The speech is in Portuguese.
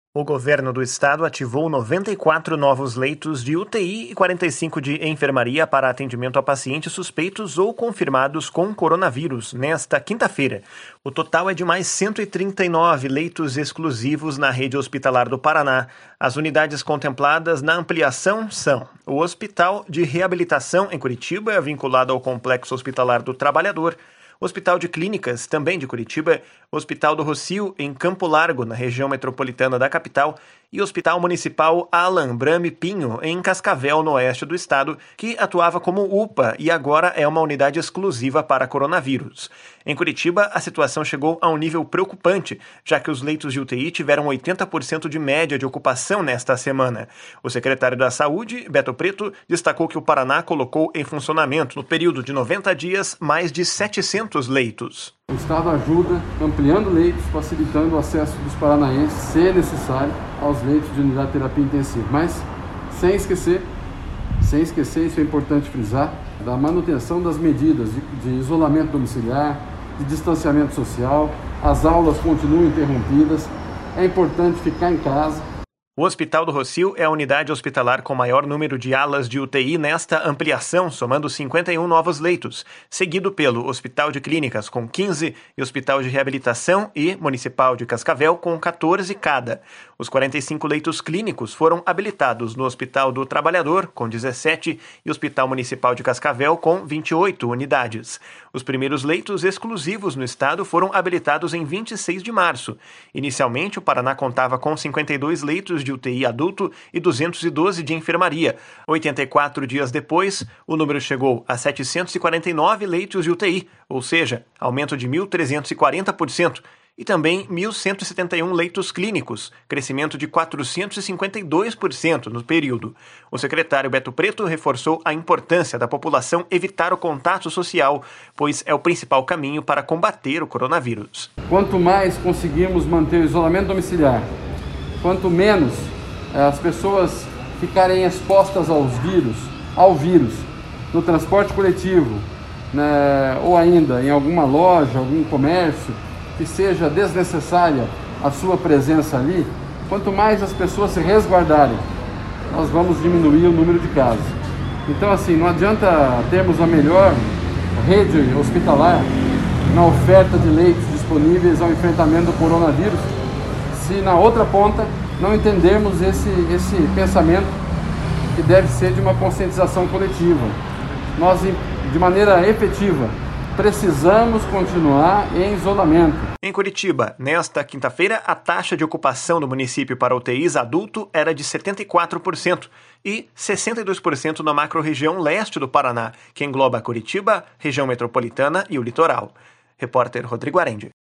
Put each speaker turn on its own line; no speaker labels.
O governo do estado ativou 94 novos leitos de UTI e 45 de enfermaria para atendimento a pacientes suspeitos ou confirmados com coronavírus nesta quinta-feira. O total é de mais 139 leitos exclusivos na rede hospitalar do Paraná. As unidades contempladas na ampliação são o Hospital de Reabilitação em Curitiba, vinculado ao Complexo Hospitalar do Trabalhador, Hospital de Clínicas, também de Curitiba, Hospital do Rocio, em Campo Largo, na região metropolitana da capital, e Hospital Municipal Alan Brame Pinho, em Cascavel, no oeste do estado, que atuava como UPA e agora é uma unidade exclusiva para coronavírus. Em Curitiba, a situação chegou a um nível preocupante, já que os leitos de UTI tiveram 80% de média de ocupação nesta semana. O secretário da Saúde, Beto Preto, destacou que o Paraná colocou em funcionamento, no período de 90 dias, mais de 700 leitos.
O Estado ajuda ampliando leitos, facilitando o acesso dos paranaenses, se necessário, aos leitos de unidade de terapia intensiva. Mas, sem esquecer, isso é importante frisar, da manutenção das medidas de isolamento domiciliar, de distanciamento social, as aulas continuam interrompidas, é importante ficar em casa.
O Hospital do Rocio é a unidade hospitalar com maior número de alas de UTI nesta ampliação, somando 51 novos leitos, seguido pelo Hospital de Clínicas, com 15, e Hospital de Reabilitação e Municipal de Cascavel, com 14 cada. Os 45 leitos clínicos foram habilitados no Hospital do Trabalhador, com 17, e Hospital Municipal de Cascavel, com 28 unidades. Os primeiros leitos exclusivos no estado foram habilitados em 26 de março. Inicialmente, o Paraná contava com 52 leitos de UTI adulto e 212 de enfermaria. 84 dias depois, o número chegou a 749 leitos de UTI, ou seja, aumento de 1.340%, e também 1.171 leitos clínicos, crescimento de 452% no período. O secretário Beto Preto reforçou a importância da população evitar o contato social, pois é o principal caminho para combater o coronavírus.
Quanto mais conseguirmos manter o isolamento domiciliar, quanto menos as pessoas ficarem expostas ao vírus, no transporte coletivo, né, ou ainda em alguma loja, algum comércio, que seja desnecessária a sua presença ali, quanto mais as pessoas se resguardarem, nós vamos diminuir o número de casos. Então, assim, não adianta termos a melhor rede hospitalar na oferta de leitos disponíveis ao enfrentamento do coronavírus, se na outra ponta não entendermos esse pensamento que deve ser de uma conscientização coletiva. Nós, de maneira efetiva, precisamos continuar em isolamento.
Em Curitiba, nesta quinta-feira, a taxa de ocupação do município para UTIs adulto era de 74% e 62% na macro-região leste do Paraná, que engloba Curitiba, região metropolitana e o litoral. Repórter Rodrigo Arendi.